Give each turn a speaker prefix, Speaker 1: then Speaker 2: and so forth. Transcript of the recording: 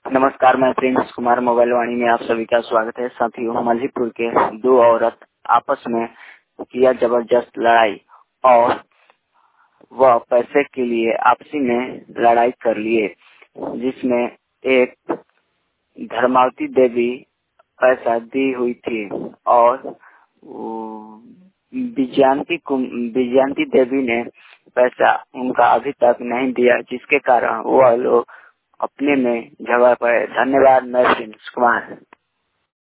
Speaker 1: नमस्कार, मैं Prince Kumar mobile वाणी में आप सभी का स्वागत है। साथियों, मल्हीपुर के दो औरत आपस में किया जबरदस्त लड़ाई और वह पैसे के लिए आपसी में लड़ाई कर लिए, जिसमें एक धर्मावती देवी पैसा दी हुई थी और विजयंती देवी ने पैसा उनका अभी तक नहीं दिया, जिसके कारण वह लोग अपने में झगड़ पड़े। धन्यवाद। मैं प्रिंस कुमार।